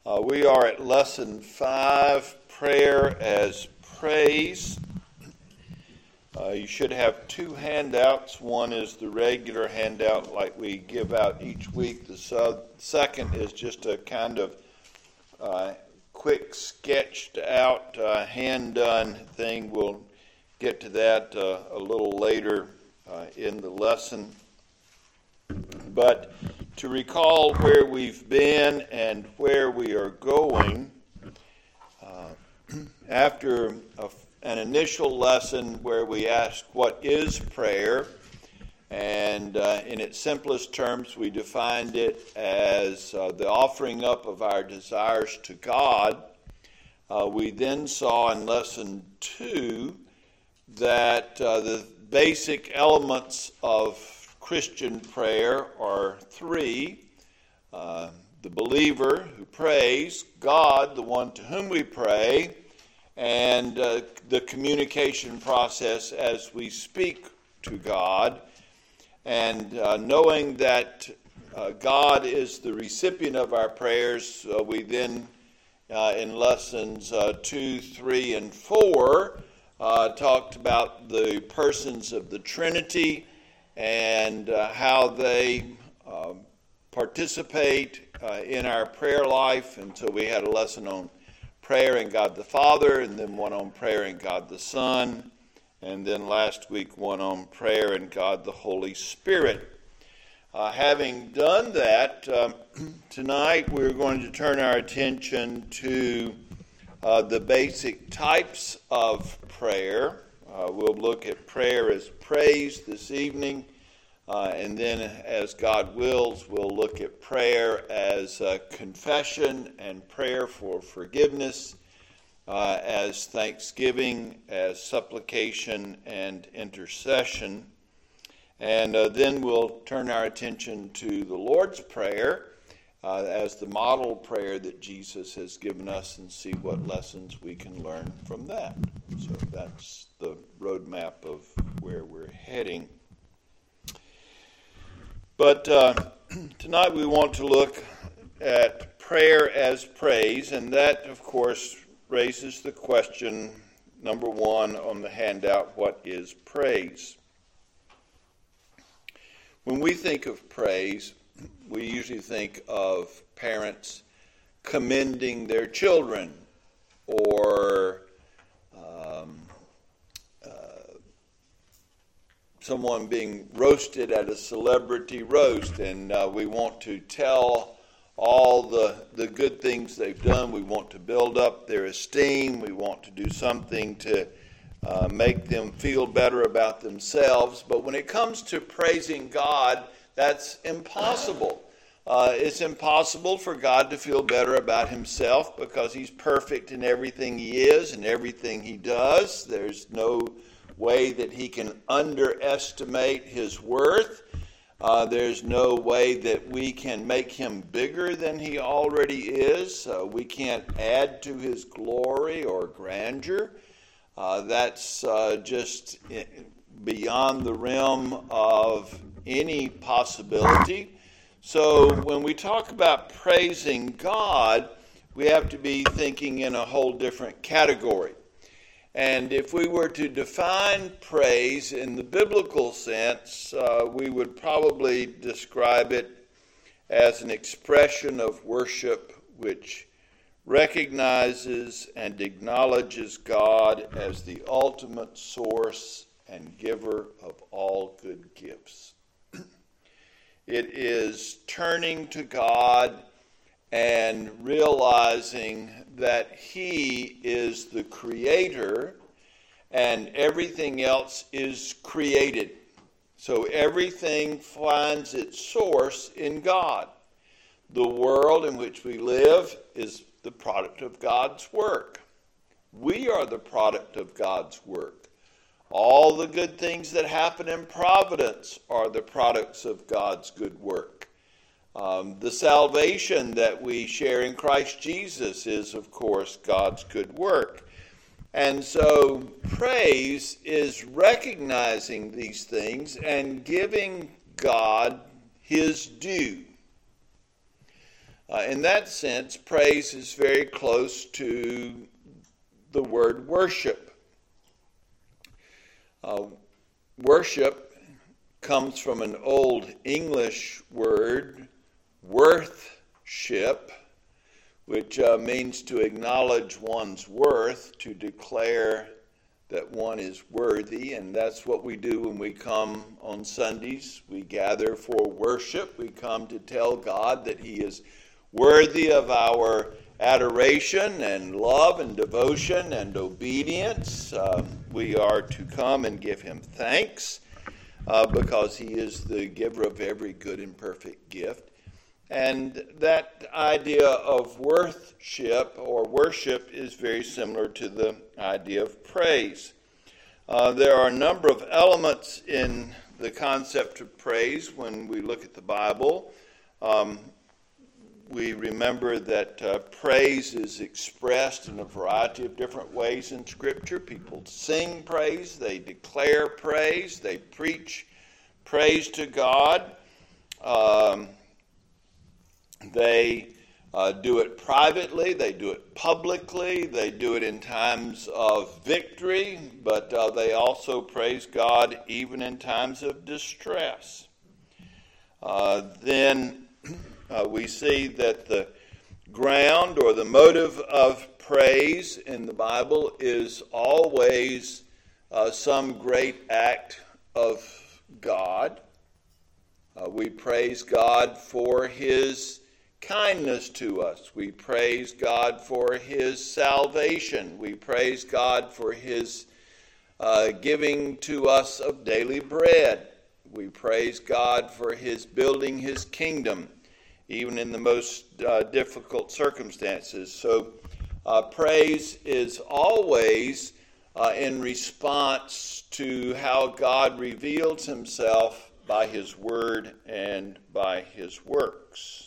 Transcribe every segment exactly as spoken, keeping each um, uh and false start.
Uh, we are at lesson five, prayer as praise. Uh, you should have two handouts. One is the regular handout like we give out each week. The sub- second is just a kind of uh, quick sketched out, uh, hand-done thing. We'll get to that uh, a little later uh, in the lesson. But to recall where we've been and where we are going, uh, after a, an initial lesson where we asked what is prayer, and uh, in its simplest terms we defined it as uh, the offering up of our desires to God, uh, we then saw in lesson two that uh, the basic elements of Christian prayer are three. Uh, the believer who prays, God, the one to whom we pray, and uh, the communication process as we speak to God. And uh, knowing that uh, God is the recipient of our prayers, uh, we then, uh, in lessons uh, two, three, and four, uh, talked about the persons of the Trinity and uh, how they uh, participate uh, in our prayer life. And so we had a lesson on prayer in God the Father, and then one on prayer in God the Son, and then last week one on prayer in God the Holy Spirit. Uh, having done that, um, tonight we're going to turn our attention to uh, the basic types of prayer. Uh, we'll look at prayer as praise this evening, uh, and then as God wills, we'll look at prayer as uh, confession and prayer for forgiveness, uh, as thanksgiving, as supplication and intercession. And uh, then we'll turn our attention to the Lord's Prayer uh, as the model prayer that Jesus has given us, and see what lessons we can learn from that. So that's the roadmap of where we're heading. But uh, tonight we want to look at prayer as praise, and that, of course, raises the question, number one on the handout, what is praise? When we think of praise, we usually think of parents commending their children, or um, uh, someone being roasted at a celebrity roast, and uh, we want to tell all the, the good things they've done. We want to build up their esteem. We want to do something to uh, make them feel better about themselves. But when it comes to praising God, that's impossible. Uh, it's impossible for God to feel better about himself, because he's perfect in everything he is and everything he does. There's no way that he can underestimate his worth. Uh, there's no way that we can make him bigger than he already is. Uh, we can't add to his glory or grandeur. Uh, that's uh, just beyond the realm of any possibility. So when we talk about praising God, we have to be thinking in a whole different category. And if we were to define praise in the biblical sense, uh, we would probably describe it as an expression of worship which recognizes and acknowledges God as the ultimate source and giver of all good gifts. It is turning to God and realizing that he is the creator and everything else is created. So everything finds its source in God. The world in which we live is the product of God's work. We are the product of God's work. All the good things that happen in providence are the products of God's good work. Um, the salvation that we share in Christ Jesus is, of course, God's good work. And so praise is recognizing these things and giving God his due. Uh, in that sense, praise is very close to the word worship. Uh, worship comes from an old English word, worthship, which uh, means to acknowledge one's worth, to declare that one is worthy, and that's what we do when we come on Sundays. We gather for worship. We come to tell God that He is worthy of our adoration and love and devotion and obedience. Um, we are to come and give Him thanks uh, because He is the giver of every good and perfect gift. And that idea of worship or worship is very similar to the idea of praise. Uh, there are a number of elements in the concept of praise when we look at the Bible. Um, we remember that uh, praise is expressed in a variety of different ways in Scripture. People sing praise, they declare praise, they preach praise to God. Um, They uh, do it privately, they do it publicly, they do it in times of victory, but uh, they also praise God even in times of distress. Uh, then uh, we see that the ground or the motive of praise in the Bible is always uh, some great act of God. Uh, we praise God for His kindness to us. We praise God for His salvation. We praise God for His uh, giving to us of daily bread. We praise God for His building His kingdom, even in the most uh, difficult circumstances. So uh, praise is always uh, in response to how God reveals Himself by His word and by His works.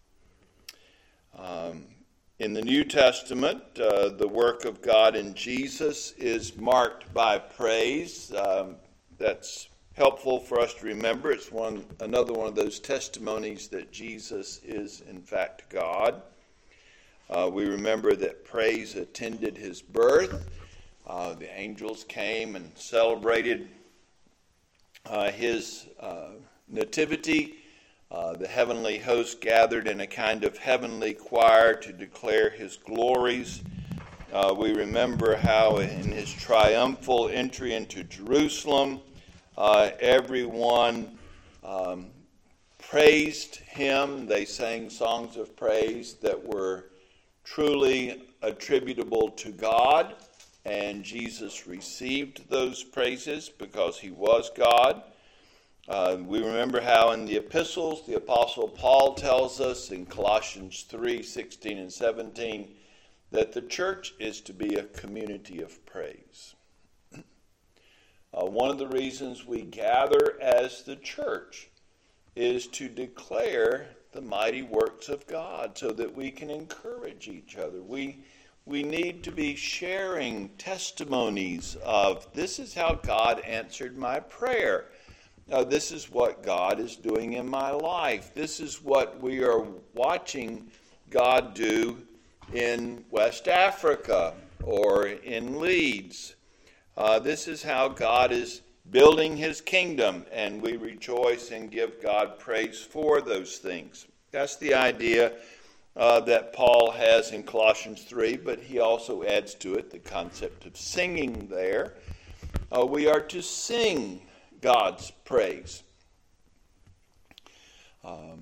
Um, in the New Testament, uh, the work of God in Jesus is marked by praise. Um, that's helpful for us to remember. It's one another one of those testimonies that Jesus is in fact God. Uh, we remember that praise attended His birth. Uh, the angels came and celebrated uh, His uh, nativity. Uh, the heavenly host gathered in a kind of heavenly choir to declare His glories. Uh, we remember how in His triumphal entry into Jerusalem, uh, everyone um, praised Him. They sang songs of praise that were truly attributable to God, and Jesus received those praises because He was God. Uh, we remember how in the epistles, the Apostle Paul tells us in Colossians three, sixteen and seventeen, that the church is to be a community of praise. Uh, one of the reasons we gather as the church is to declare the mighty works of God so that we can encourage each other. We, we need to be sharing testimonies of, this is how God answered my prayer. Uh, this is what God is doing in my life. This is what we are watching God do in West Africa or in Leeds. Uh, this is how God is building His kingdom, and we rejoice and give God praise for those things. That's the idea uh, that Paul has in Colossians three, but he also adds to it the concept of singing there. Uh, we are to sing God's praise. Um,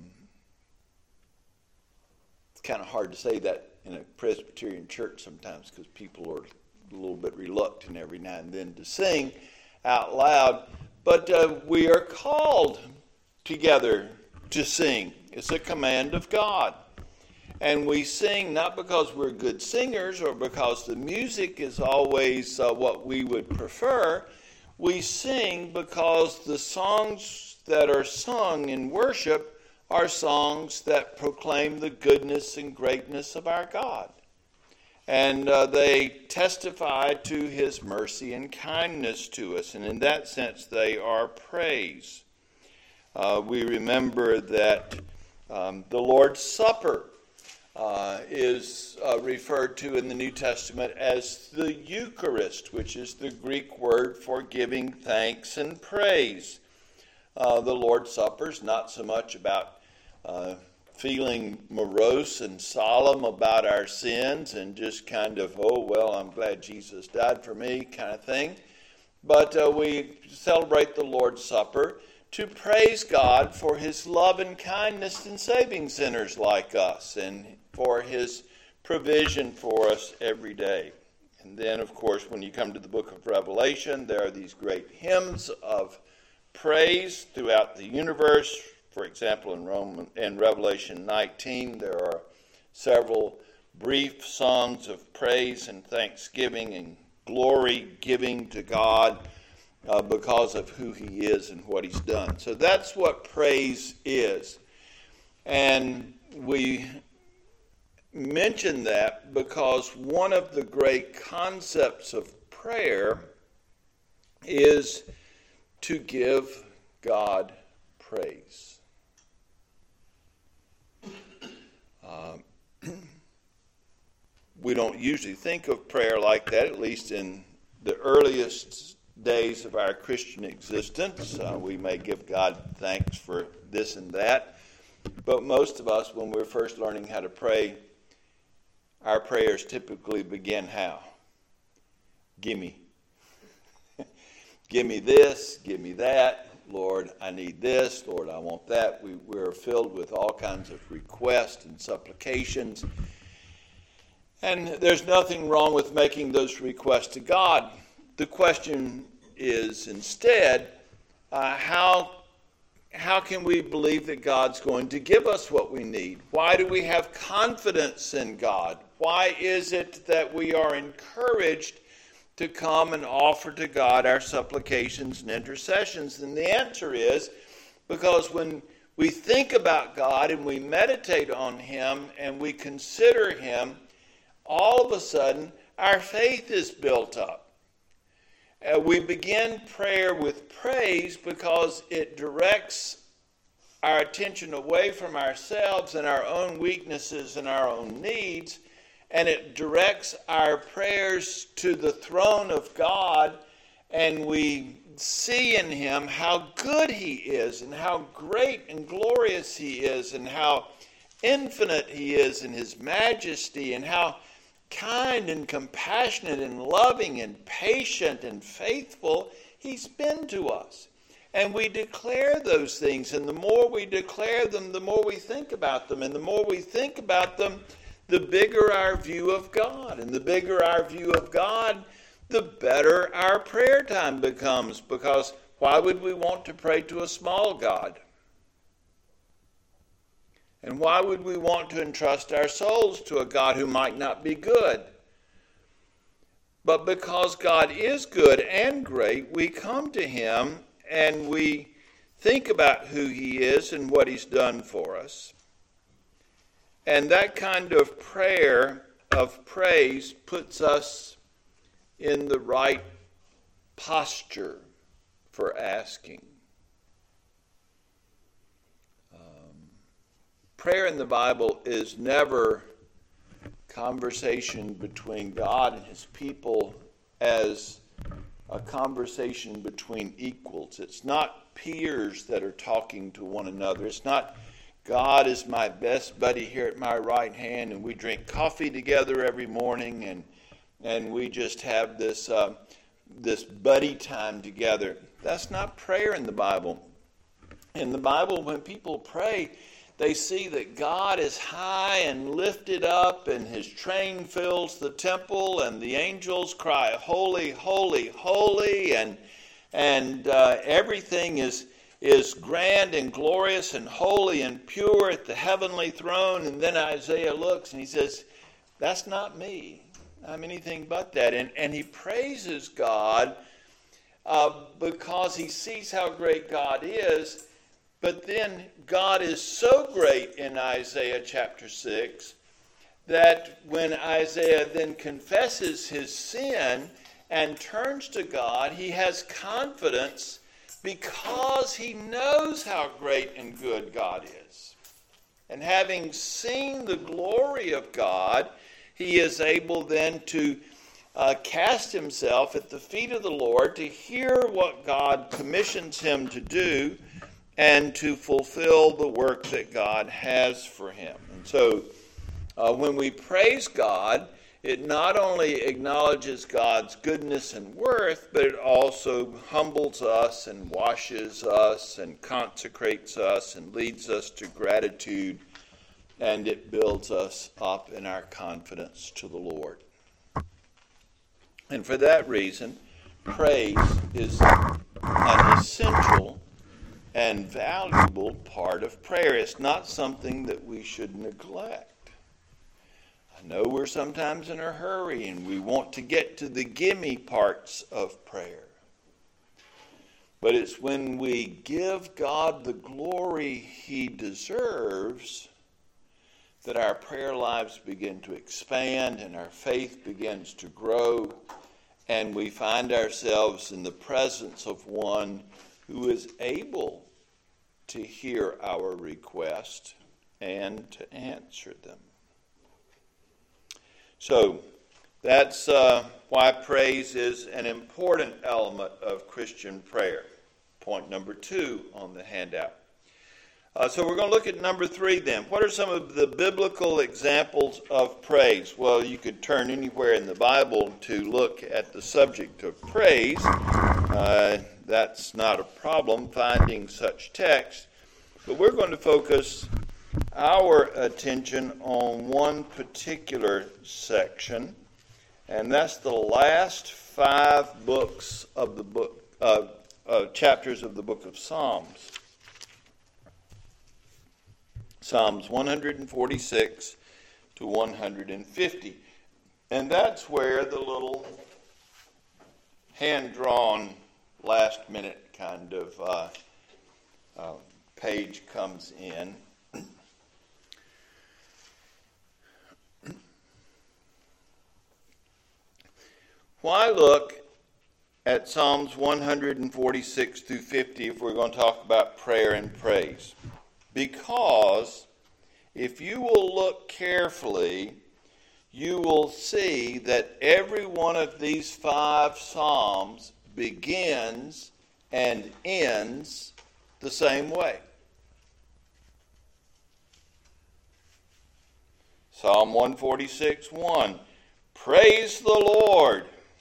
it's kind of hard to say that in a Presbyterian church sometimes because people are a little bit reluctant every now and then to sing out loud. But uh, we are called together to sing. It's a command of God. And we sing not because we're good singers or because the music is always uh, what we would prefer. We sing because the songs that are sung in worship are songs that proclaim the goodness and greatness of our God. And uh, they testify to His mercy and kindness to us. And in that sense, they are praise. Uh, we remember that um, the Lord's Supper is uh, referred to in the New Testament as the Eucharist, which is the Greek word for giving thanks and praise. Uh, the Lord's Supper is not so much about uh, feeling morose and solemn about our sins and just kind of, oh, well, I'm glad Jesus died for me kind of thing. But uh, we celebrate the Lord's Supper to praise God for his love and kindness in saving sinners like us and for his provision for us every day. And then, of course, when you come to the book of Revelation, there are these great hymns of praise throughout the universe. For example, in Rome, in Revelation nineteen, there are several brief songs of praise and thanksgiving and glory giving to God uh, because of who he is and what he's done. So that's what praise is. And we mention that because one of the great concepts of prayer is to give God praise. Uh, we don't usually think of prayer like that, at least in the earliest days of our Christian existence. Uh, we may give God thanks for this and that, but most of us, when we're first learning how to pray, our prayers typically begin how? Gimme. Give me this, give me that. Lord, I need this. Lord, I want that. We, we're filled with all kinds of requests and supplications. And there's nothing wrong with making those requests to God. The question is instead, uh, how, how can we believe that God's going to give us what we need? Why do we have confidence in God? Why is it that we are encouraged to come and offer to God our supplications and intercessions? And the answer is because when we think about God and we meditate on him and we consider him, all of a sudden our faith is built up. Uh, we begin prayer with praise because it directs our attention away from ourselves and our own weaknesses and our own needs, and it directs our prayers to the throne of God, and we see in him how good he is and how great and glorious he is and how infinite he is in his majesty and how kind and compassionate and loving and patient and faithful he's been to us. And we declare those things, and the more we declare them, the more we think about them, and the more we think about them, the bigger our view of God. And the bigger our view of God, the better our prayer time becomes. Because why would we want to pray to a small God? And why would we want to entrust our souls to a God who might not be good? But because God is good and great, we come to him and we think about who he is and what he's done for us. And that kind of prayer of praise puts us in the right posture for asking. Um, prayer in the Bible is never conversation between God and his people as a conversation between equals. It's not peers that are talking to one another. It's not God is my best buddy here at my right hand, and we drink coffee together every morning, and and we just have this uh, this buddy time together. That's not prayer in the Bible. In the Bible, when people pray, they see that God is high and lifted up, and his train fills the temple, and the angels cry, "Holy, holy, holy," and and uh, everything is. is grand and glorious and holy and pure at the heavenly throne. And then Isaiah looks and he says, that's not me. I'm anything but that. And, and he praises God uh, because he sees how great God is. But then God is so great in Isaiah chapter six that when Isaiah then confesses his sin and turns to God, he has confidence because he knows how great and good God is. And having seen the glory of God, he is able then to uh, cast himself at the feet of the Lord to hear what God commissions him to do and to fulfill the work that God has for him. And so uh, when we praise God, it not only acknowledges God's goodness and worth, but it also humbles us and washes us and consecrates us and leads us to gratitude, and it builds us up in our confidence to the Lord. And for that reason, praise is an essential and valuable part of prayer. It's not something that we should neglect. I know we're sometimes in a hurry and we want to get to the gimme parts of prayer. But it's when we give God the glory he deserves that our prayer lives begin to expand and our faith begins to grow, and we find ourselves in the presence of one who is able to hear our request and to answer them. So that's uh, why praise is an important element of Christian prayer. Point number two on the handout. Uh, so we're going to look at number three then. What are some of the biblical examples of praise? Well, you could turn anywhere in the Bible to look at the subject of praise. Uh, that's not a problem finding such text. But we're going to focus our attention on one particular section, and that's the last five books of the book, uh, uh, chapters of the book of Psalms. Psalms one forty-six to one fifty. And that's where the little hand-drawn, last-minute kind of uh, uh, page comes in. Why look at Psalms one forty-six through fifty if we're going to talk about prayer and praise? Because if you will look carefully, you will see that every one of these five Psalms begins and ends the same way. Psalm one forty-six, one, praise the Lord.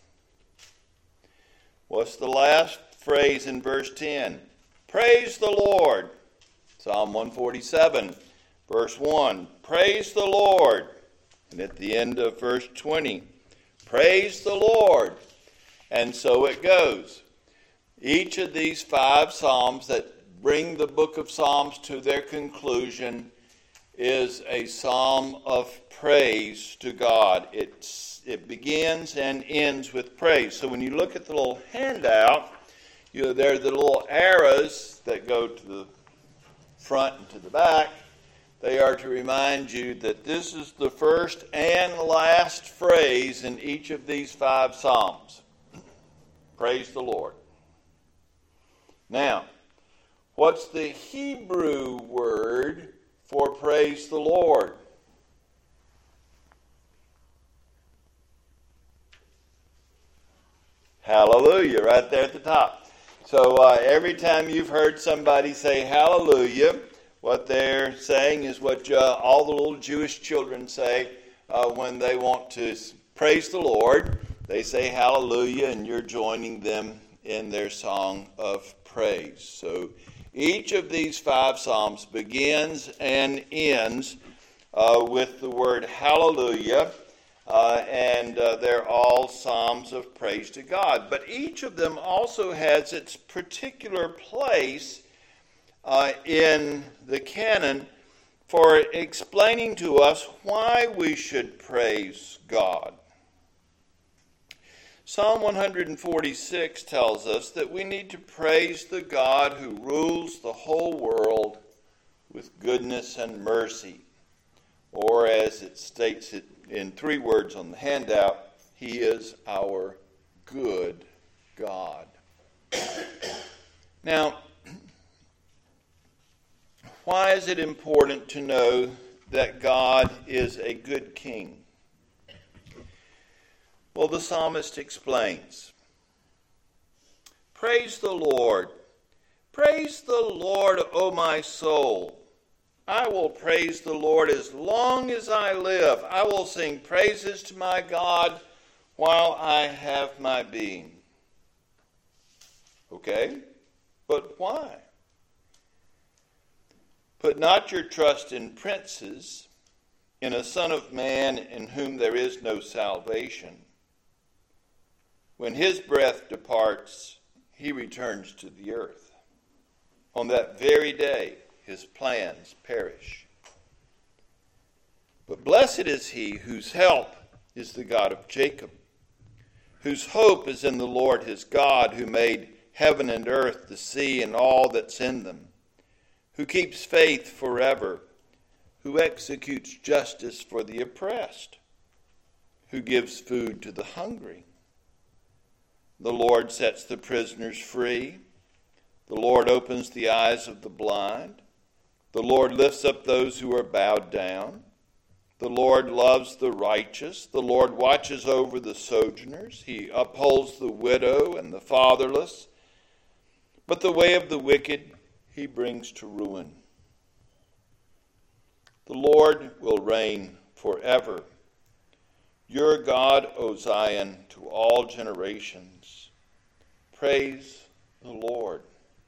What's the last phrase in verse ten? Praise the Lord. Psalm one forty-seven, verse one, praise the Lord. And at the end of verse twenty, praise the Lord. And so it goes. Each of these five Psalms that bring the book of Psalms to their conclusion is a psalm of praise to God. It's, it begins and ends with praise. So when you look at the little handout, you know, there are the little arrows that go to the front and to the back. They are to remind you that this is the first and last phrase in each of these five Psalms. Praise the Lord. Now, what's the Hebrew word for praise the Lord? Hallelujah, right there at the top. So uh, every time you've heard somebody say hallelujah, what they're saying is what uh, all the little Jewish children say uh, when they want to praise the Lord. They say hallelujah, and you're joining them in their song of praise. So each of these five Psalms begins and ends uh, with the word hallelujah. Uh, and uh, they're all psalms of praise to God. But each of them also has its particular place uh, in the canon for explaining to us why we should praise God. Psalm one forty-six tells us that we need to praise the God who rules the whole world with goodness and mercy. Or as it states it in three words on the handout, he is our good God. Now, Why is it important to know that God is a good king? Well, the psalmist explains. Praise the Lord. Praise the Lord, O my soul. I will praise the Lord as long as I live. I will sing praises to my God while I have my being. Okay, but why? Put not your trust in princes, in a son of man in whom there is no salvation. When his breath departs, he returns to the earth. On that very day, his plans perish. But blessed is he whose help is the God of Jacob, whose hope is in the Lord his God, who made heaven and earth, the sea, and all that's in them, who keeps faith forever, who executes justice for the oppressed, who gives food to the hungry. The Lord sets the prisoners free. The Lord opens the eyes of the blind. The Lord lifts up those who are bowed down. The Lord loves the righteous. The Lord watches over the sojourners. He upholds the widow and the fatherless. But the way of the wicked he brings to ruin. The Lord will reign forever. Your God, O Zion, to all generations. Praise the Lord.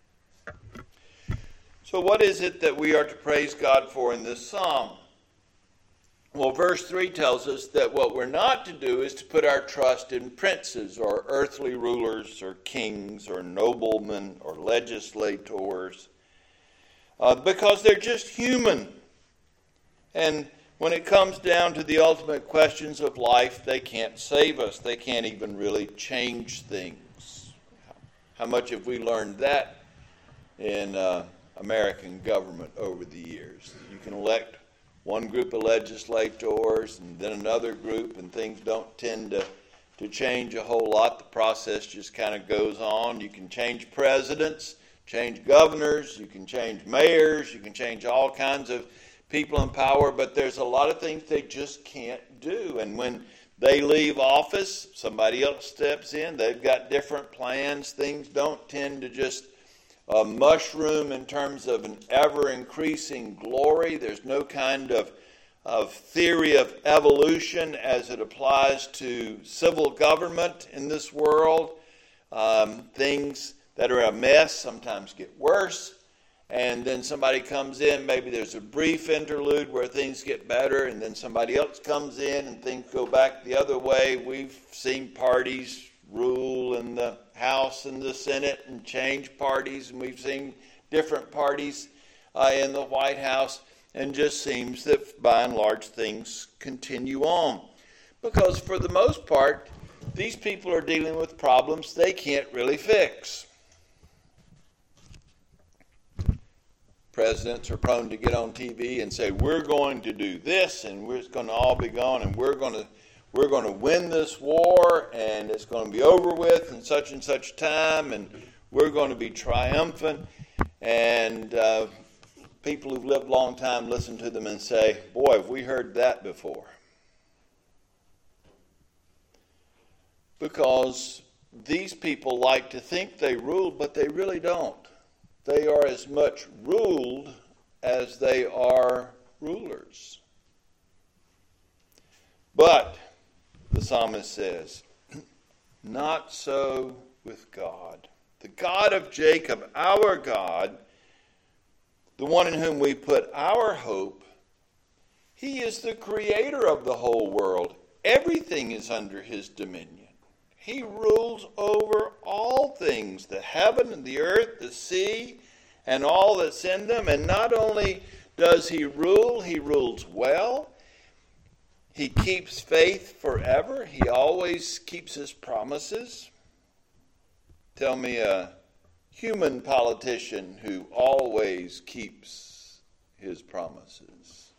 So what is it that we are to praise God for in this psalm? Well, verse three tells us that what we're not to do is to put our trust in princes or earthly rulers or kings or noblemen or legislators uh, because they're just human. And when it comes down to the ultimate questions of life, they can't save us. They can't even really change things. How much have we learned that in uh, American government over the years? You can elect one group of legislators and then another group, and things don't tend to, to change a whole lot. The process just kind of goes on. You can change presidents, change governors, you can change mayors, you can change all kinds of people in power, but there's a lot of things they just can't do. And when they leave office, somebody else steps in. They've got different plans. Things don't tend to just uh, mushroom in terms of an ever-increasing glory. There's no kind of, of theory of evolution as it applies to civil government in this world. Um, things that are a mess sometimes get worse. And then somebody comes in, maybe there's a brief interlude where things get better, and then somebody else comes in and things go back the other way. We've seen parties rule in the House and the Senate and change parties, and we've seen different parties uh, in the White House, and just seems that by and large things continue on. Because for the most part, these people are dealing with problems they can't really fix. Presidents are prone to get on T V and say, we're going to do this, and we're going to all be gone, and we're going to we're going to win this war, and it's going to be over with in such and such time, and we're going to be triumphant. And uh, people who've lived a long time listen to them and say, boy, have we heard that before. Because these people like to think they rule, but they really don't. They are as much ruled as they are rulers. But, the psalmist says, not so with God. The God of Jacob, our God, the one in whom we put our hope, he is the creator of the whole world. Everything is under his dominion. He rules over all things, the heaven and the earth, the sea, and all that's in them. And not only does he rule, he rules well. He keeps faith forever. He always keeps his promises. Tell me a human politician who always keeps his promises.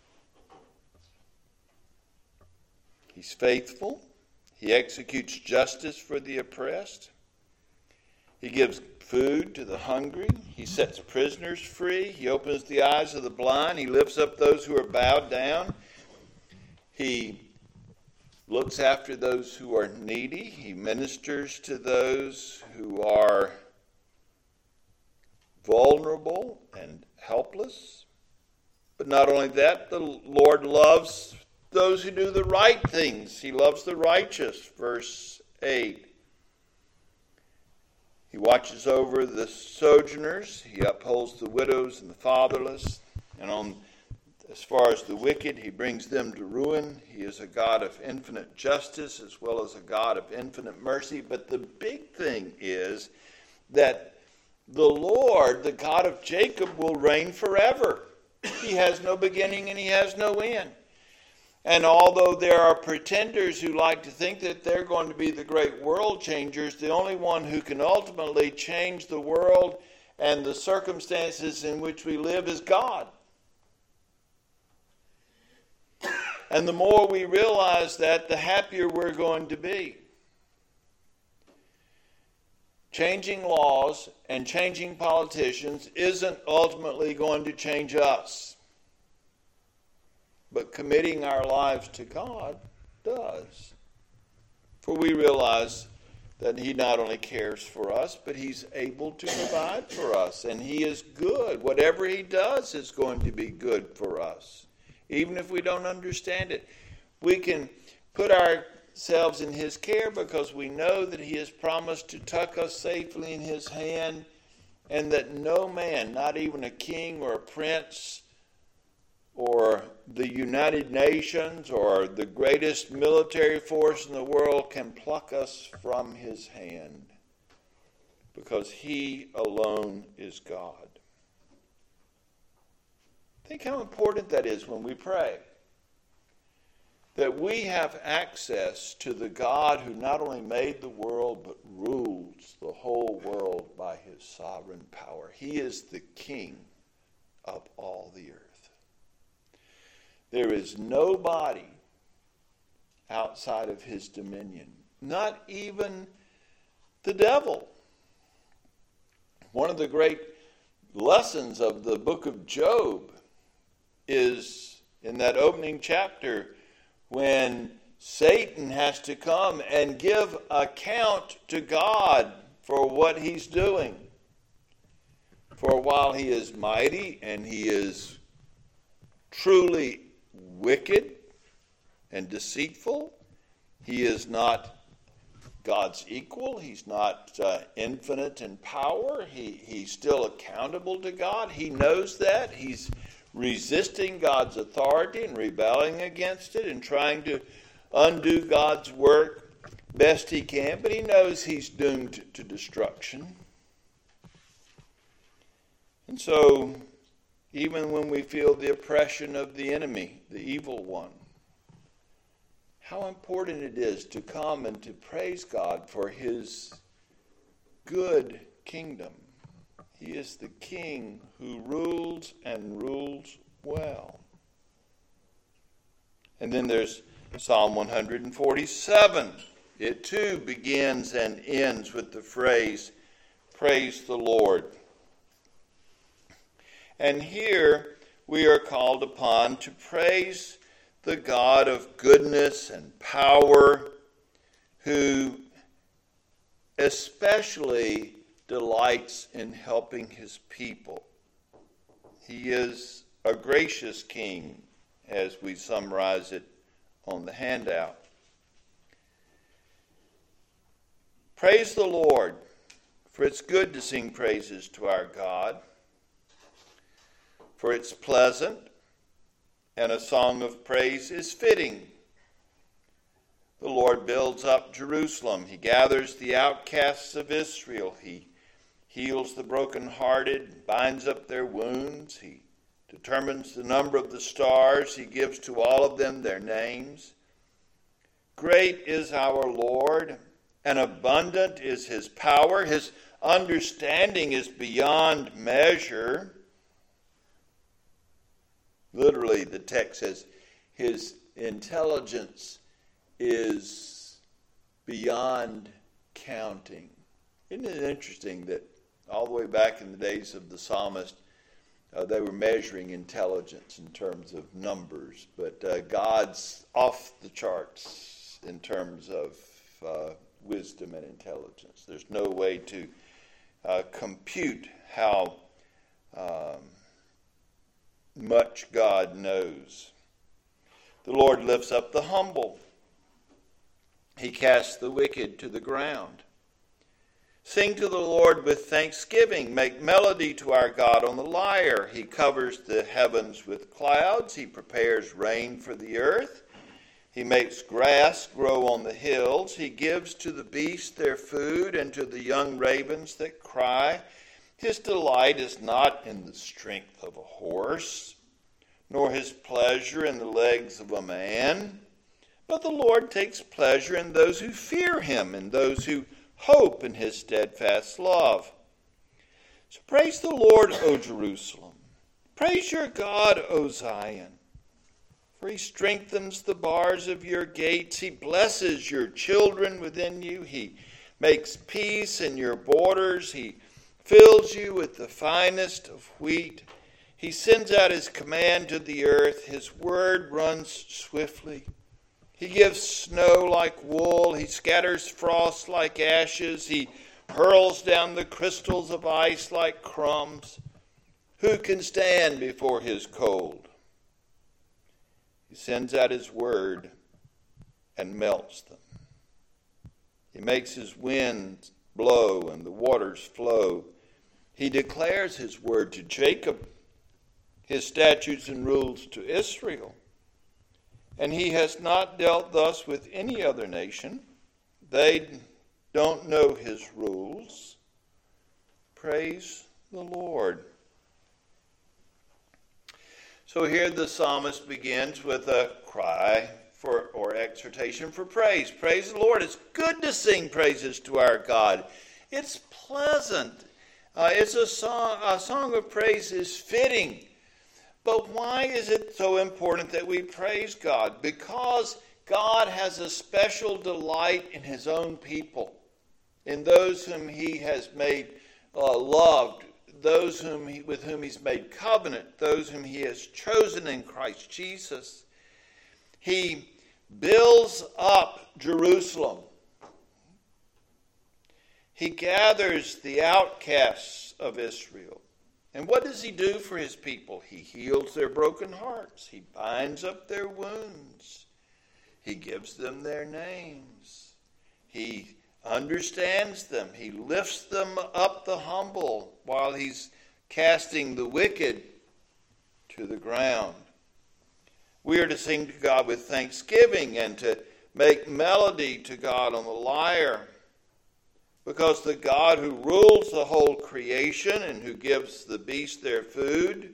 He's faithful. He executes justice for the oppressed. He gives food to the hungry. He sets prisoners free. He opens the eyes of the blind. He lifts up those who are bowed down. He looks after those who are needy. He ministers to those who are vulnerable and helpless. But not only that, the Lord loves those who do the right things. He loves the righteous, verse eight. He watches over the sojourners. He upholds the widows and the fatherless. And on as far as the wicked, he brings them to ruin. He is a God of infinite justice as well as a God of infinite mercy. But the big thing is that the Lord, the God of Jacob, will reign forever. He has no beginning and he has no end. And although there are pretenders who like to think that they're going to be the great world changers, the only one who can ultimately change the world and the circumstances in which we live is God. And the more we realize that, the happier we're going to be. Changing laws and changing politicians isn't ultimately going to change us. But committing our lives to God does. For we realize that he not only cares for us, but he's able to provide for us. And he is good. Whatever he does is going to be good for us. Even if we don't understand it, we can put ourselves in his care because we know that he has promised to tuck us safely in his hand, and that no man, not even a king or a prince or the United Nations or the greatest military force in the world, can pluck us from his hand, because he alone is God. Think how important that is when we pray. That we have access to the God who not only made the world, but rules the whole world by his sovereign power. He is the King of all the earth. There is nobody outside of his dominion, not even the devil. One of the great lessons of the book of Job is in that opening chapter when Satan has to come and give account to God for what he's doing. For while he is mighty and he is truly wicked and deceitful, he is not God's equal. He's not uh, infinite in power. He, he's still accountable to God. He knows that. He's resisting God's authority and rebelling against it and trying to undo God's work best he can, but he knows he's doomed to destruction. And so, even when we feel the oppression of the enemy, the evil one, how important it is to come and to praise God for his good kingdom. He is the King who rules and rules well. And then there's Psalm one forty-seven. It too begins and ends with the phrase, "Praise the Lord." And here we are called upon to praise the God of goodness and power, who especially delights in helping his people. He is a gracious king, as we summarize it on the handout. Praise the Lord, for it's good to sing praises to our God, for it's pleasant, and a song of praise is fitting. The Lord builds up Jerusalem. He gathers the outcasts of Israel. He heals the brokenhearted, binds up their wounds. He determines the number of the stars. He gives to all of them their names. Great is our Lord, and abundant is his power. His understanding is beyond measure. Literally, the text says, his intelligence is beyond counting. Isn't it interesting that all the way back in the days of the psalmist, uh, they were measuring intelligence in terms of numbers. But uh, God's off the charts in terms of uh, wisdom and intelligence. There's no way to uh, compute how um, much God knows. The Lord lifts up the humble. He casts the wicked to the ground. Sing to the Lord with thanksgiving. Make melody to our God on the lyre. He covers the heavens with clouds. He prepares rain for the earth. He makes grass grow on the hills. He gives to the beasts their food and to the young ravens that cry. His delight is not in the strength of a horse, nor his pleasure in the legs of a man. But the Lord takes pleasure in those who fear him, and those who hope in his steadfast love. So praise the Lord, O Jerusalem. Praise your God, O Zion. For he strengthens the bars of your gates. He blesses your children within you. He makes peace in your borders. He fills you with the finest of wheat. He sends out his command to the earth. His word runs swiftly. He gives snow like wool. He scatters frost like ashes. He hurls down the crystals of ice like crumbs. Who can stand before his cold? He sends out his word and melts them. He makes his winds blow and the waters flow. He declares his word to Jacob, his statutes and rules to Israel. And he has not dealt thus with any other nation. They don't know his rules. Praise the Lord. So here the psalmist begins with a cry for or exhortation for praise. Praise the Lord. It's good to sing praises to our God. It's pleasant. Uh, it's a song, a song of praise is fitting. But why is it so important that we praise God? Because God has a special delight in his own people, in those whom he has made uh, loved, those whom he, with whom he's made covenant, those whom he has chosen in Christ Jesus. He builds up Jerusalem. He gathers the outcasts of Israel. And what does he do for his people? He heals their broken hearts. He binds up their wounds. He gives them their names. He understands them. He lifts them up the humble while he's casting the wicked to the ground. We are to sing to God with thanksgiving and to make melody to God on the lyre. Because the God who rules the whole creation and who gives the beasts their food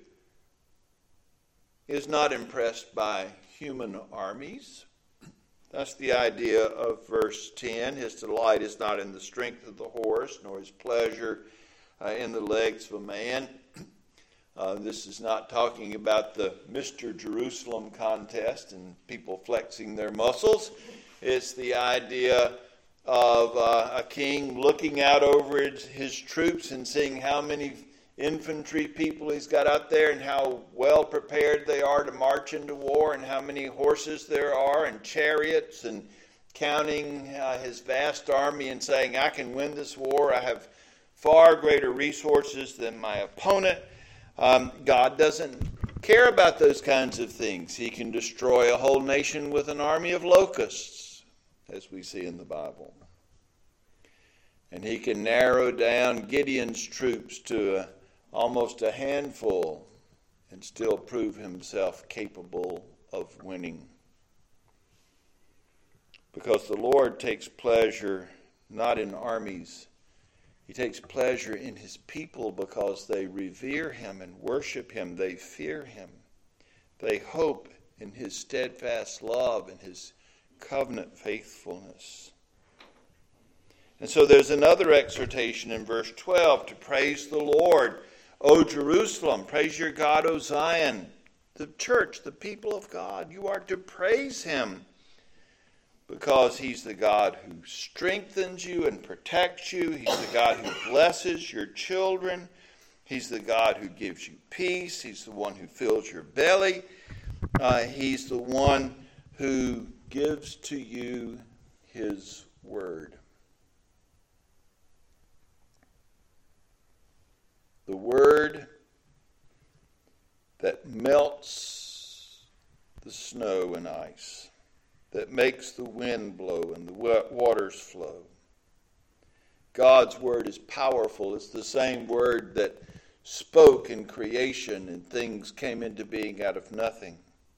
is not impressed by human armies. That's the idea of verse ten. His delight is not in the strength of the horse, nor his pleasure uh, in the legs of a man. Uh, this is not talking about the Mister Jerusalem contest and people flexing their muscles. It's the idea of uh, a king looking out over his, his troops and seeing how many infantry people he's got out there and how well prepared they are to march into war and how many horses there are and chariots, and counting uh, his vast army and saying, I can win this war. I have far greater resources than my opponent. Um, God doesn't care about those kinds of things. He can destroy a whole nation with an army of locusts, as we see in the Bible. And he can narrow down Gideon's troops to a, almost a handful and still prove himself capable of winning. Because the Lord takes pleasure not in armies. He takes pleasure in his people because they revere him and worship him. They fear him. They hope in his steadfast love and his covenant faithfulness. And so there's another exhortation in verse twelve to praise the Lord. O Jerusalem, praise your God, O Zion. The church, the people of God, you are to praise him. because he's the God who strengthens you and protects you. He's the God who blesses your children. He's the God who gives you peace. He's the one who fills your belly. Uh, he's the one who gives to you his word. The word that melts the snow and ice, that makes the wind blow and the waters flow. God's word is powerful. It's the same word that spoke in creation and things came into being out of nothing.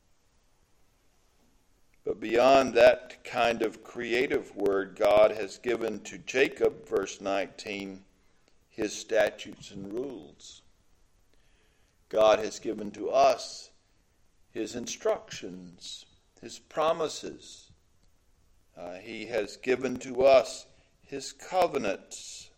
But beyond that kind of creative word, God has given to Jacob, verse nineteen, his statutes and rules. God has given to us his instructions, his promises. Uh, he has given to us his covenants.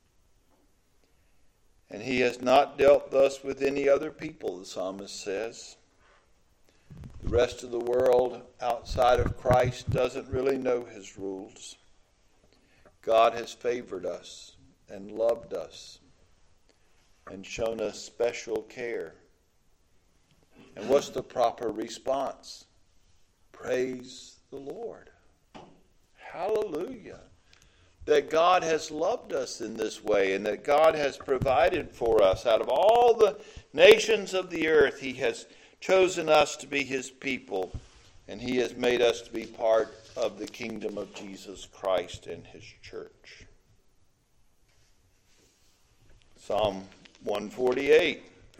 And he has not dealt thus with any other people, the psalmist says. The rest of the world outside of Christ doesn't really know his rules. God has favored us and loved us and shown us special care. And what's the proper response? Praise the Lord. Hallelujah. That God has loved us in this way and that God has provided for us. Out of all the nations of the earth, he has chosen us to be his people, and he has made us to be part of the kingdom of Jesus Christ and his church. Psalm one forty-eight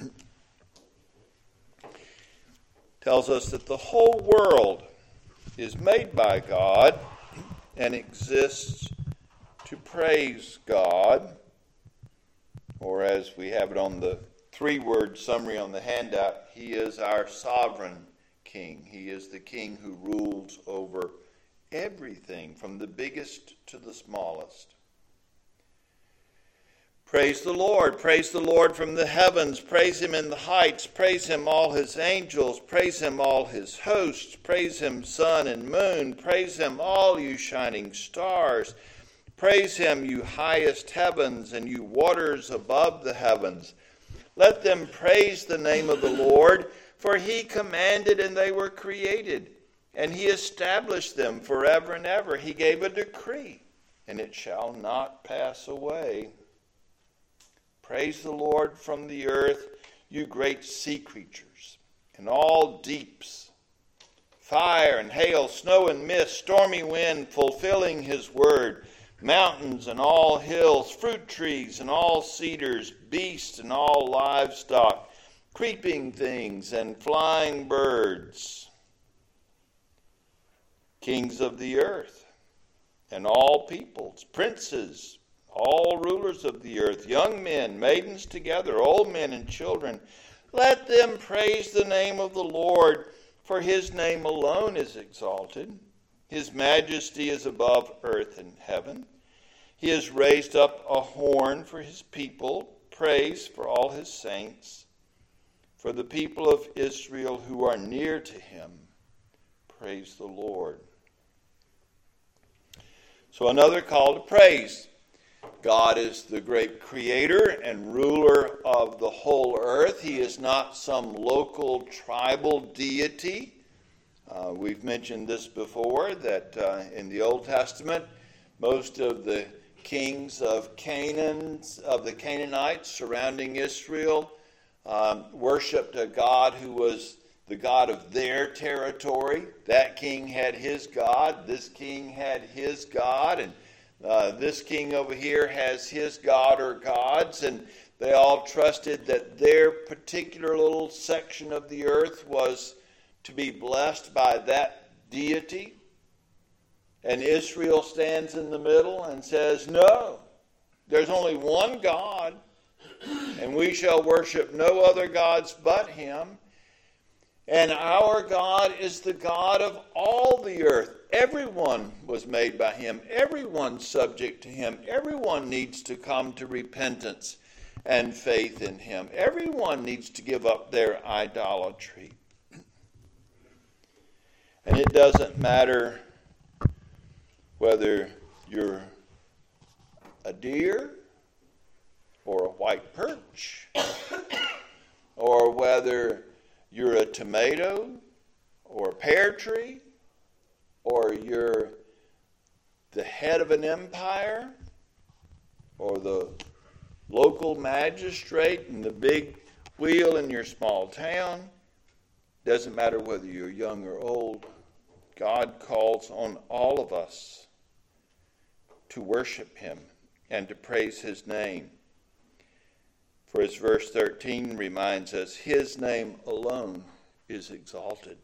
tells us that the whole world is made by God and exists to praise God, or as we have it on the three-word summary on the handout, he is our sovereign king. He is the king who rules over everything, from the biggest to the smallest. Praise the Lord. Praise the Lord from the heavens. Praise him in the heights. Praise him, all his angels. Praise him, all his hosts. Praise him, sun and moon. Praise him, all you shining stars. Praise him, you highest heavens, and you waters above the heavens. Let them praise the name of the Lord, for he commanded and they were created, and he established them forever and ever. He gave a decree, and it shall not pass away. Praise the Lord from the earth, you great sea creatures, and all deeps, fire and hail, snow and mist, stormy wind, fulfilling his word, mountains and all hills, fruit trees and all cedars, beasts and all livestock, creeping things and flying birds, kings of the earth and all peoples, princes, all rulers of the earth, young men, maidens together, old men and children. Let them praise the name of the Lord, for his name alone is exalted. His majesty is above earth and heaven. He has raised up a horn for his people, praise for all his saints, for the people of Israel who are near to him. Praise the Lord. So another call to praise. God is the great creator and ruler of the whole earth. He is not some local tribal deity. Uh, we've mentioned this before, that uh, in the Old Testament, most of the kings of Canaan, of the Canaanites surrounding Israel, um, worshipped a God who was the God of their territory. That king had his God. This king had his God. And uh, this king over here has his God or gods. And they all trusted that their particular little section of the earth was to be blessed by that deity. And Israel stands in the middle and says, no, there's only one God, and we shall worship no other gods but him. And our God is the God of all the earth. Everyone was made by him. Everyone's subject to him. Everyone needs to come to repentance and faith in him. Everyone needs to give up their idolatry. And it doesn't matter whether you're a deer or a white perch, or whether you're a tomato or a pear tree, or you're the head of an empire, or the local magistrate in the big wheel in your small town. Doesn't matter whether you're young or old. God calls on all of us to worship him and to praise his name. For as verse thirteen reminds us, his name alone is exalted.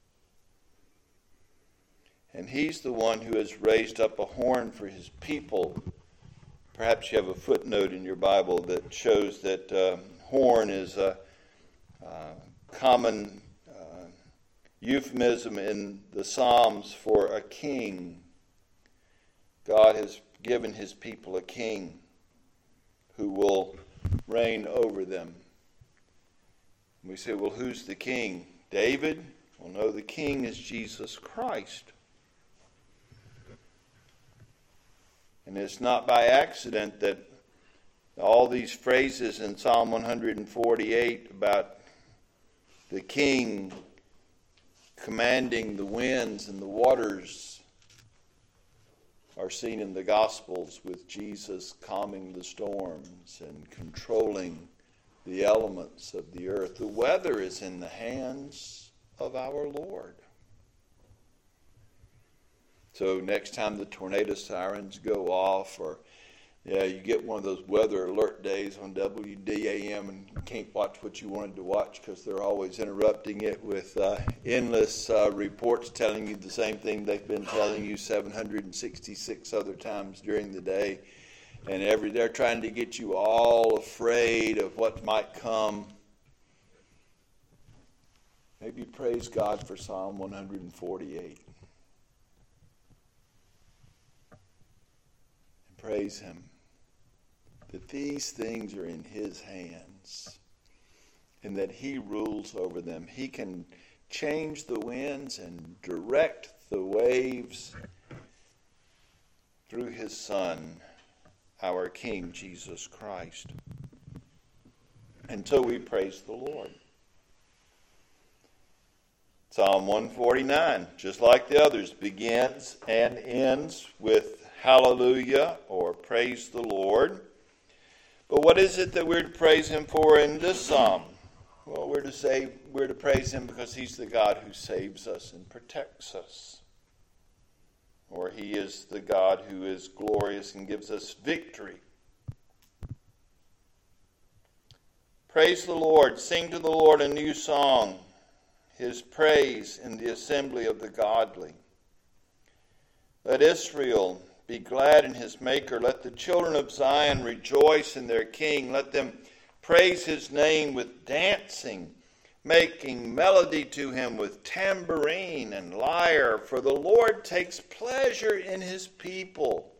And he's the one who has raised up a horn for his people. Perhaps you have a footnote in your Bible that shows that uh, horn is a uh, common uh, euphemism in the Psalms for a king. God has given his people a king who will reign over them. We say, well, who's the king? David? Well, no, the king is Jesus Christ. And it's not by accident that all these phrases in Psalm one forty-eight about the king commanding the winds and the waters are seen in the Gospels, with Jesus calming the storms and controlling the elements of the earth. The weather is in the hands of our Lord. So next time the tornado sirens go off, or yeah, you get one of those weather alert days on W D A M and you can't watch what you wanted to watch because they're always interrupting it with uh, endless uh, reports telling you the same thing they've been telling you seven hundred sixty-six other times during the day. And every they're trying to get you all afraid of what might come. Maybe praise God for Psalm one forty-eight. And praise him that these things are in his hands and that he rules over them. He can change the winds and direct the waves through his Son, our King, Jesus Christ. And so we praise the Lord. Psalm one forty-nine, just like the others, begins and ends with hallelujah or praise the Lord. But what is it that we're to praise him for in this psalm? Well, we're to say we're to praise him because he's the God who saves us and protects us. Or he is the God who is glorious and gives us victory. Praise the Lord. Sing to the Lord a new song, his praise in the assembly of the godly. Let Israel be glad in his Maker. Let the children of Zion rejoice in their King. Let them praise his name with dancing, making melody to him with tambourine and lyre. For the Lord takes pleasure in his people.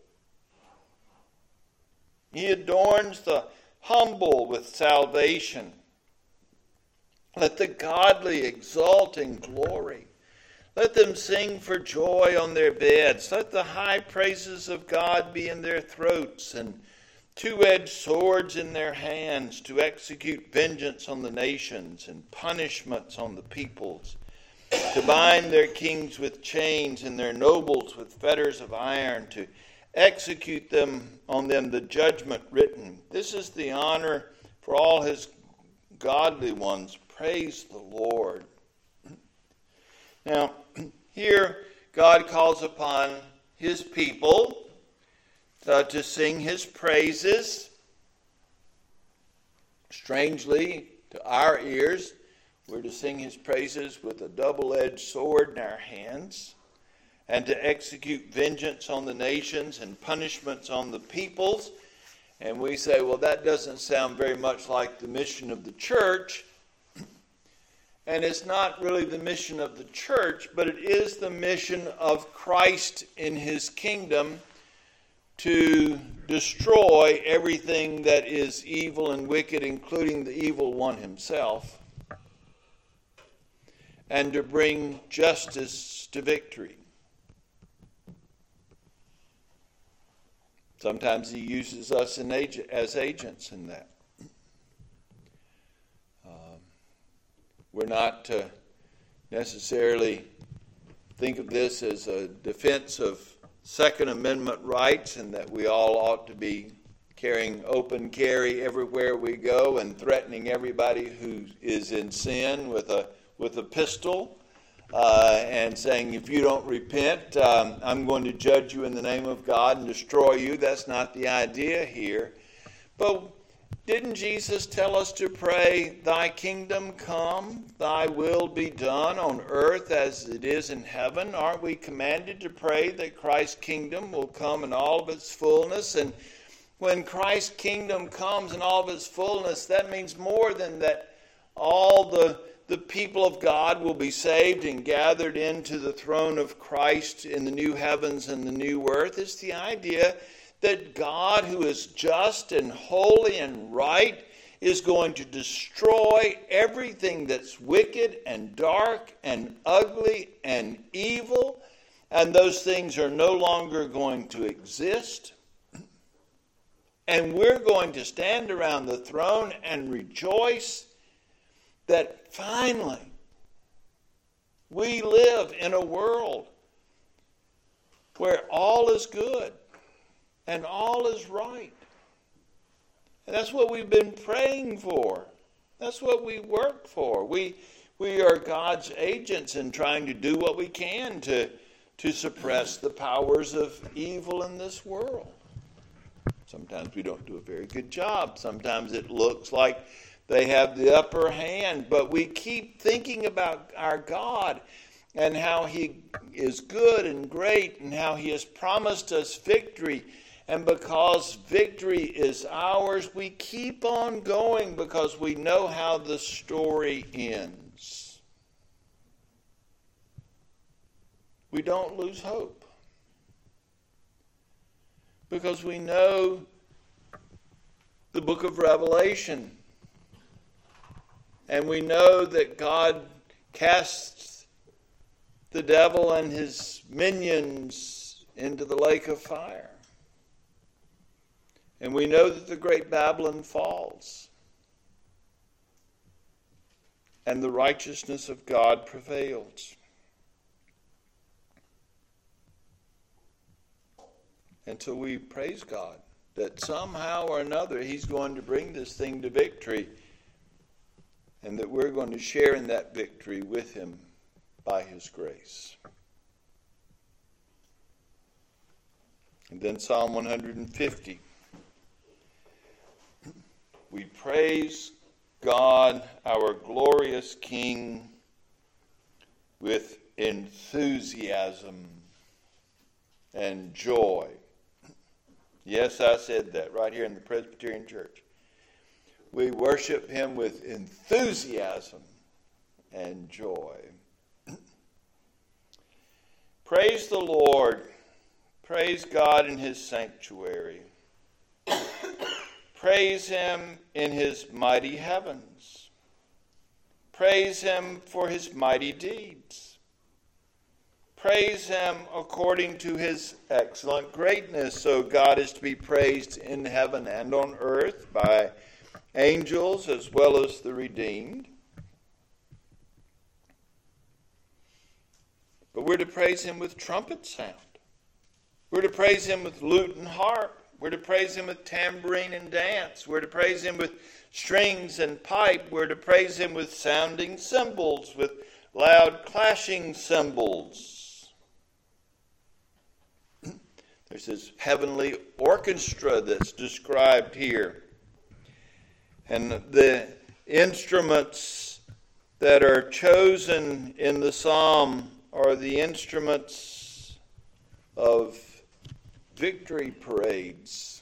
He adorns the humble with salvation. Let the godly exult in glory. Let them sing for joy on their beds. Let the high praises of God be in their throats, and two-edged swords in their hands, to execute vengeance on the nations and punishments on the peoples, to bind their kings with chains and their nobles with fetters of iron, to execute them on them the judgment written. This is the honor for all his godly ones. Praise the Lord. Now, here God calls upon his people uh, to sing his praises. Strangely, to our ears, we're to sing his praises with a double-edged sword in our hands, and to execute vengeance on the nations and punishments on the peoples. And we say, well, that doesn't sound very much like the mission of the church. And it's not really the mission of the church, but it is the mission of Christ in his kingdom to destroy everything that is evil and wicked, including the evil one himself, and to bring justice to victory. Sometimes he uses us in ag- as agents in that. Um, we're not to necessarily think of this as a defense of Second Amendment rights and that we all ought to be carrying open carry everywhere we go and threatening everybody who is in sin with a with a pistol uh, and saying, if you don't repent, um, I'm going to judge you in the name of God and destroy you. That's not the idea here. But didn't Jesus tell us to pray, thy kingdom come, thy will be done on earth as it is in heaven? Aren't we commanded to pray that Christ's kingdom will come in all of its fullness? And when Christ's kingdom comes in all of its fullness, that means more than that all the, the people of God will be saved and gathered into the throne of Christ in the new heavens and the new earth. It's the idea that God, who is just and holy and right, is going to destroy everything that's wicked and dark and ugly and evil, and those things are no longer going to exist. And we're going to stand around the throne and rejoice that finally we live in a world where all is good and all is right. And that's what we've been praying for. That's what we work for. We we are God's agents in trying to do what we can to, to suppress the powers of evil in this world. Sometimes we don't do a very good job. Sometimes it looks like they have the upper hand. But we keep thinking about our God and how he is good and great and how he has promised us victory. And because victory is ours, we keep on going because we know how the story ends. We don't lose hope because we know the book of Revelation, and we know that God casts the devil and his minions into the lake of fire. And we know that the great Babylon falls, and the righteousness of God prevails. And so we praise God that somehow or another he's going to bring this thing to victory, and that we're going to share in that victory with him by his grace. And then Psalm one hundred fifty. We praise God, our glorious King, with enthusiasm and joy. Yes, I said that right here in the Presbyterian Church. We worship him with enthusiasm and joy. Praise the Lord. Praise God in his sanctuary. Praise him in his mighty heavens. Praise him for his mighty deeds. Praise him according to his excellent greatness. So God is to be praised in heaven and on earth by angels as well as the redeemed. But we're to praise him with trumpet sound. We're to praise him with lute and harp. We're to praise him with tambourine and dance. We're to praise him with strings and pipe. We're to praise him with sounding cymbals, with loud clashing cymbals. There's this heavenly orchestra that's described here. And the instruments that are chosen in the psalm are the instruments of victory parades.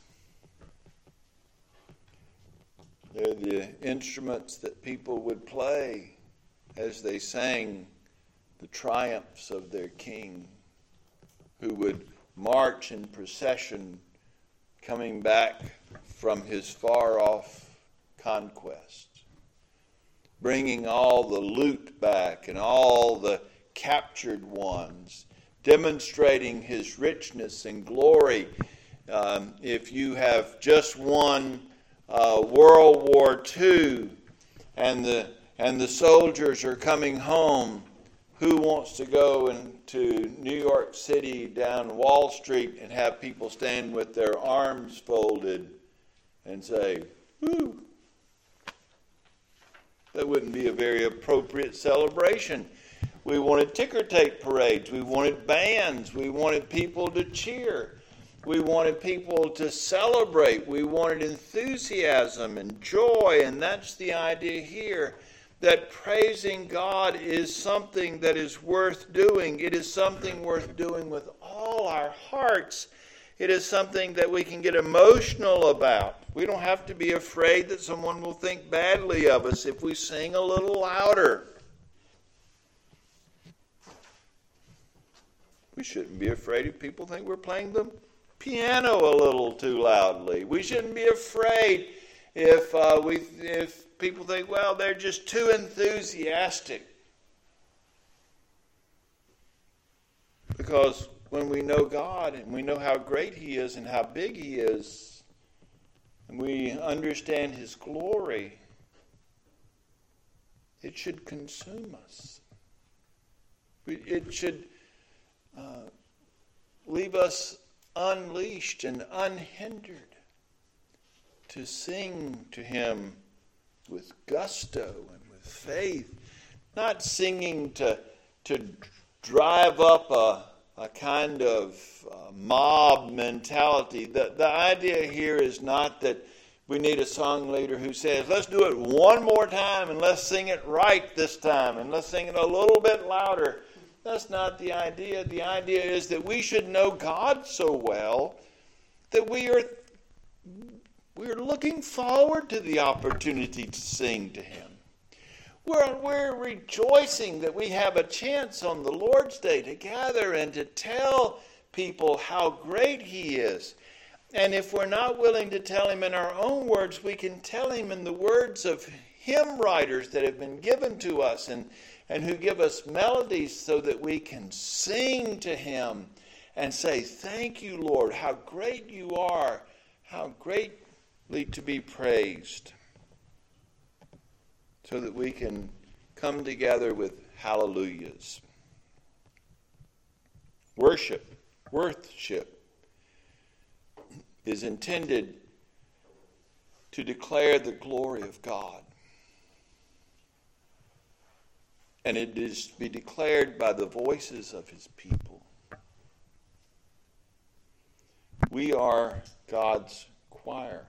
They're the instruments that people would play as they sang the triumphs of their king, who would march in procession coming back from his far-off conquest, bringing all the loot back and all the captured ones, demonstrating his richness and glory Um, if you have just won uh, World War Two and the and the soldiers are coming home, who wants to go into New York City down Wall Street and have people stand with their arms folded and say, "Woo"? That wouldn't be a very appropriate celebration. We wanted ticker tape parades. We wanted bands. We wanted people to cheer. We wanted people to celebrate. We wanted enthusiasm and joy. And that's the idea here, that praising God is something that is worth doing. It is something worth doing with all our hearts. It is something that we can get emotional about. We don't have to be afraid that someone will think badly of us if we sing a little louder. We shouldn't be afraid if people think we're playing the piano a little too loudly. We shouldn't be afraid if uh, we if people think, well, they're just too enthusiastic. Because when we know God and we know how great He is and how big He is, and we understand His glory, it should consume us. It should uh, leave us unleashed and unhindered to sing to Him with gusto and with faith, not singing to to drive up a a kind of uh, mob mentality. The, the idea here is not that we need a song leader who says, let's do it one more time and let's sing it right this time and let's sing it a little bit louder. That's not the idea. The idea is that we should know God so well that we are we are looking forward to the opportunity to sing to Him. We're, we're rejoicing that we have a chance on the Lord's Day to gather and to tell people how great He is. And if we're not willing to tell Him in our own words, we can tell Him in the words of hymn writers that have been given to us and, and who give us melodies so that we can sing to Him and say, thank you, Lord, how great You are, how greatly to be praised. So that we can come together with hallelujahs. Worship, worship is intended to declare the glory of God. And it is to be declared by the voices of His people. We are God's choir.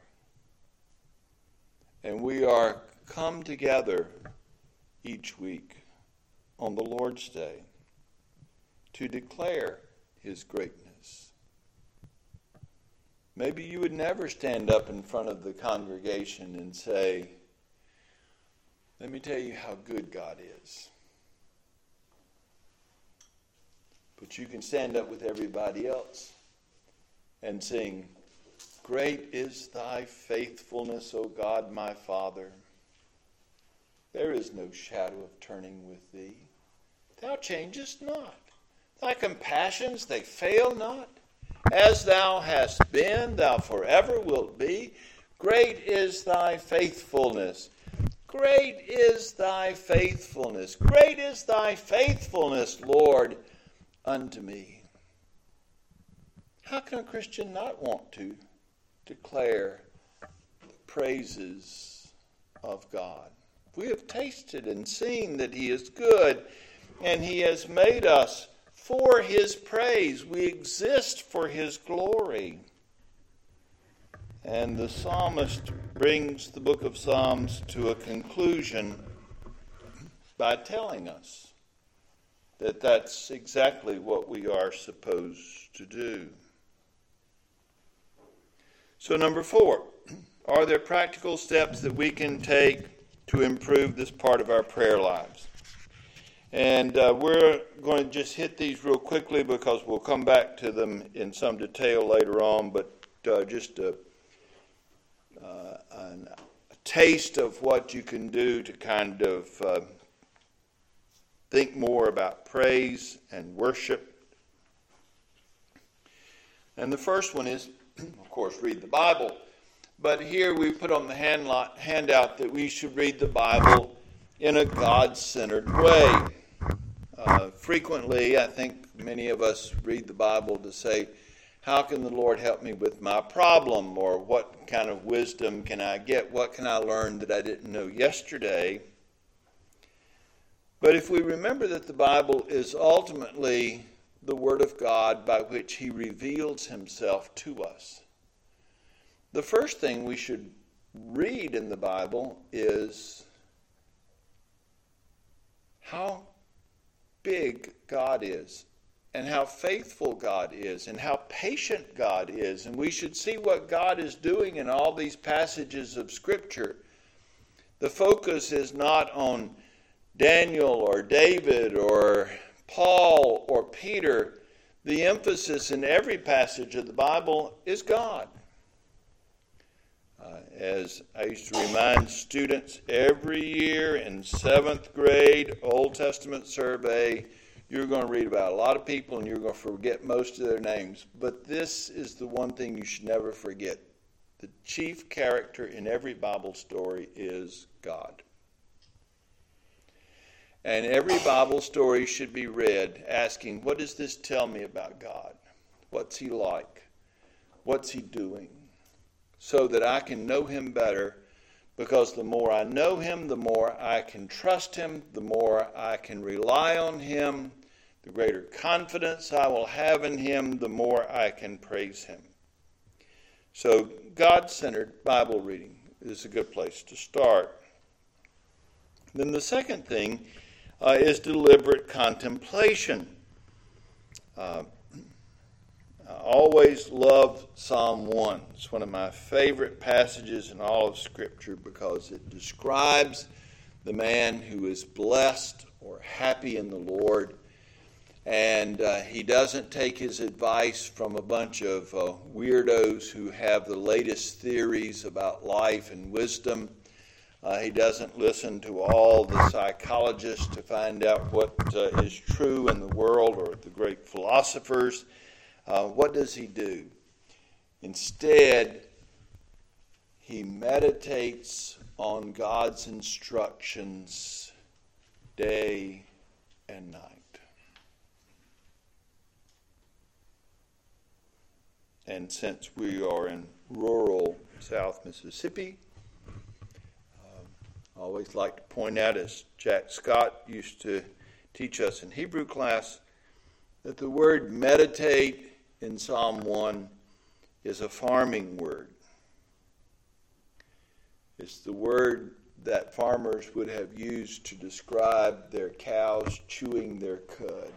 And we are come together each week on the Lord's Day to declare His greatness. Maybe you would never stand up in front of the congregation and say, let me tell you how good God is. But you can stand up with everybody else and sing, great is Thy faithfulness, O God, my Father. There is no shadow of turning with Thee. Thou changest not. Thy compassions, they fail not. As Thou hast been, Thou forever wilt be. Great is Thy faithfulness. Great is Thy faithfulness. Great is Thy faithfulness, Lord, unto me. How can a Christian not want to declare the praises of God? We have tasted and seen that He is good, and He has made us for His praise. We exist for His glory. And the psalmist brings the book of Psalms to a conclusion by telling us that that's exactly what we are supposed to do. So number four, are there practical steps that we can take to improve this part of our prayer lives? And uh, we're going to just hit these real quickly because we'll come back to them in some detail later on, but uh, just a, uh, an, a taste of what you can do to kind of uh, think more about praise and worship. And the first one is of course, read the Bible. But here we put on the hand lot, handout that we should read the Bible in a God-centered way. Uh, frequently, I think many of us read the Bible to say, how can the Lord help me with my problem? Or what kind of wisdom can I get? What can I learn that I didn't know yesterday? But if we remember that the Bible is ultimately the Word of God by which He reveals Himself to us, the first thing we should read in the Bible is how big God is, and how faithful God is, and how patient God is. And we should see what God is doing in all these passages of Scripture. The focus is not on Daniel or David or Paul or Peter. The emphasis in every passage of the Bible is God. Uh, as I used to remind students every year in seventh grade Old Testament survey, you're going to read about a lot of people and you're going to forget most of their names. But this is the one thing you should never forget. The chief character in every Bible story is God. And every Bible story should be read asking, what does this tell me about God? What's He like? What's He doing? So that I can know Him better, because the more I know Him, the more I can trust Him, the more I can rely on Him, the greater confidence I will have in Him, the more I can praise Him. So God-centered Bible reading is a good place to start. Then the second thing uh, is deliberate contemplation. Uh, I always love Psalm one. It's one of my favorite passages in all of Scripture because it describes the man who is blessed or happy in the Lord. And uh, he doesn't take his advice from a bunch of uh, weirdos who have the latest theories about life and wisdom. Uh, he doesn't listen to all the psychologists to find out what uh, is true in the world or the great philosophers. Uh, what does he do? Instead, he meditates on God's instructions day and night. And since we are in rural South Mississippi, uh, I always like to point out, as Jack Scott used to teach us in Hebrew class, that the word meditate in Psalm one is a farming word. It's the word that farmers would have used to describe their cows chewing their cud.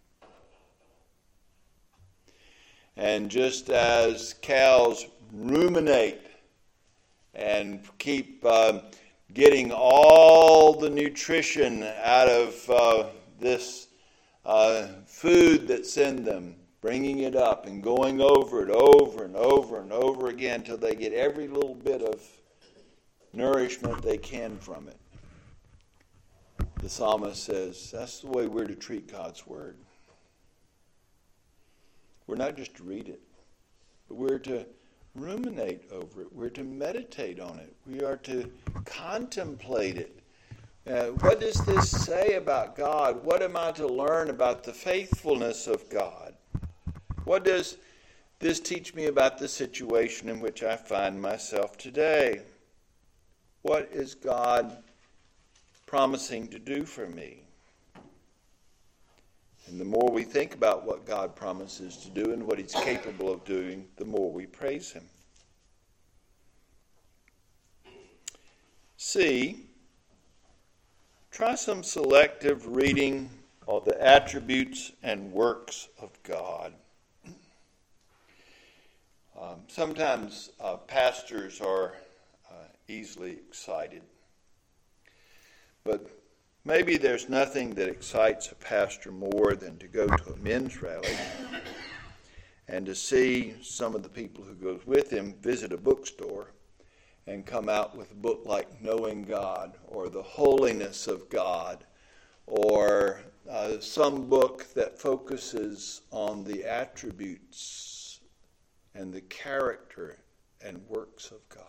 And just as cows ruminate and keep uh, getting all the nutrition out of uh, this uh, food that's in them, bringing it up and going over it over and over and over again until they get every little bit of nourishment they can from it. The psalmist says that's the way we're to treat God's word. We're not just to read it, but we're to ruminate over it. We're to meditate on it. We are to contemplate it. Uh, what does this say about God? What am I to learn about the faithfulness of God? What does this teach me about the situation in which I find myself today? What is God promising to do for me? And the more we think about what God promises to do and what He's capable of doing, the more we praise Him. C, try some selective reading of the attributes and works of God. Um, sometimes uh, pastors are uh, easily excited, but maybe there's nothing that excites a pastor more than to go to a men's rally and to see some of the people who goes with him visit a bookstore and come out with a book like Knowing God or The Holiness of God or uh, some book that focuses on the attributes and the character and works of God.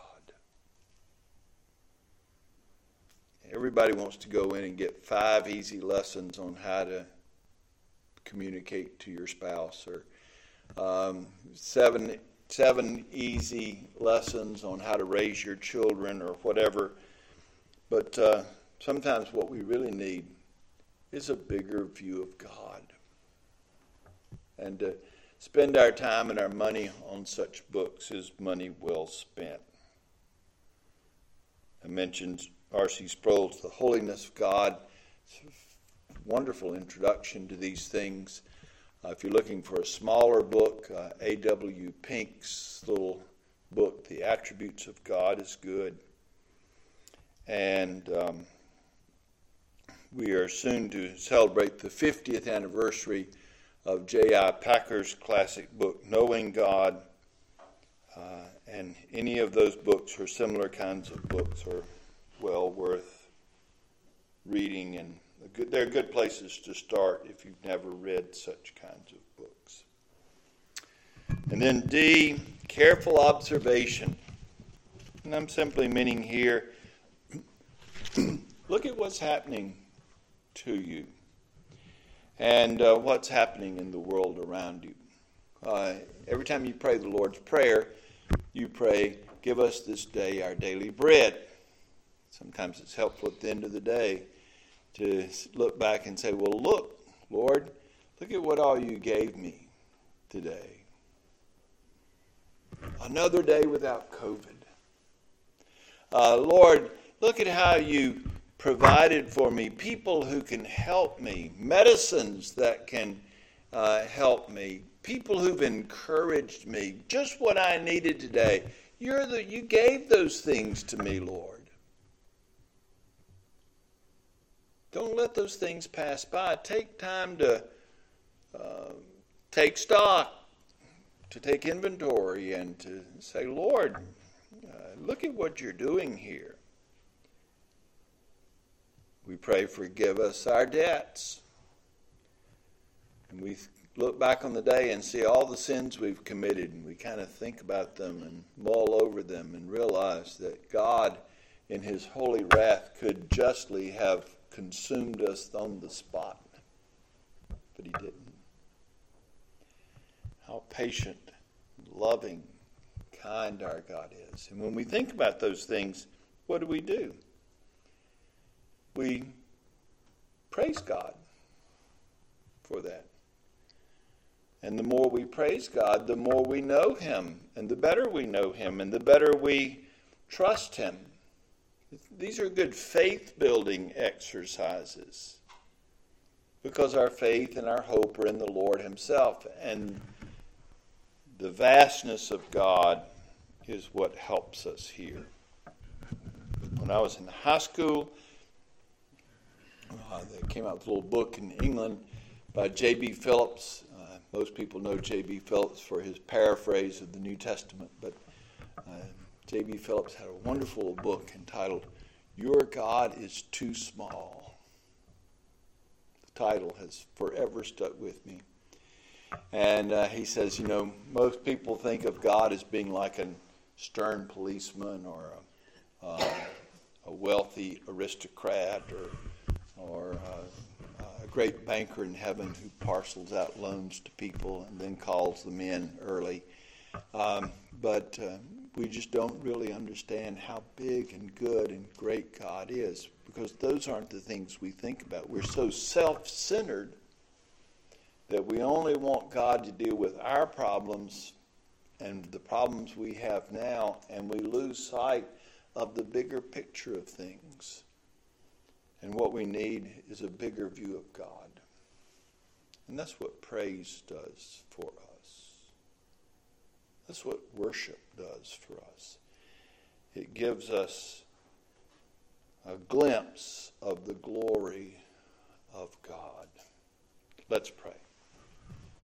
Everybody wants to go in and get five easy lessons on how to communicate to your spouse, or um, seven seven easy lessons on how to raise your children, or whatever. But uh, sometimes what we really need is a bigger view of God, and to spend our time and our money on such books is money well spent. I mentioned R C Sproul's The Holiness of God. It's a wonderful introduction to these things. Uh, if you're looking for a smaller book, uh, A W Pink's little book, The Attributes of God, is good. And um, we are soon to celebrate the fiftieth anniversary of J I Packer's classic book, Knowing God. Uh, and any of those books or similar kinds of books are well worth reading, and a good, they're good places to start if you've never read such kinds of books. And then D, careful observation. And I'm simply meaning here, look at what's happening to you and uh, what's happening in the world around you. Uh, every time you pray the Lord's Prayer, you pray, give us this day our daily bread. Sometimes it's helpful at the end of the day to look back and say, well, look, Lord, look at what all you gave me today. Another day without COVID. Uh, Lord, look at how you provided for me people who can help me, medicines that can uh, help me, people who've encouraged me, just what I needed today. You're the, you gave those things to me, Lord. Don't let those things pass by. Take time to uh, take stock, to take inventory, and to say, Lord, uh, look at what you're doing here. We pray, forgive us our debts. And we look back on the day and see all the sins we've committed, and we kind of think about them and mull over them and realize that God, in his holy wrath, could justly have consumed us on the spot, but he didn't. How patient, loving, kind our God is. And when we think about those things, what do we do? We praise God for that. And the more we praise God, the more we know him, and the better we know him, and the better we trust him. These are good faith-building exercises because our faith and our hope are in the Lord himself, and the vastness of God is what helps us here. When I was in high school, uh, they came out with a little book in England by J B Phillips. Uh, most people know J B Phillips for his paraphrase of the New Testament, but uh, J B Phillips had a wonderful book entitled, Your God is Too Small. The title has forever stuck with me. And uh, he says, you know, most people think of God as being like a stern policeman or a, uh, a wealthy aristocrat or, or uh, a great banker in heaven who parcels out loans to people and then calls them in early. Um, but uh, we just don't really understand how big and good and great God is, because those aren't the things we think about. We're so self-centered that we only want God to deal with our problems and the problems we have now, and we lose sight of the bigger picture of things. And what we need is a bigger view of God. And that's what praise does for us. That's what worship does for us. It gives us a glimpse of the glory of God. Let's pray.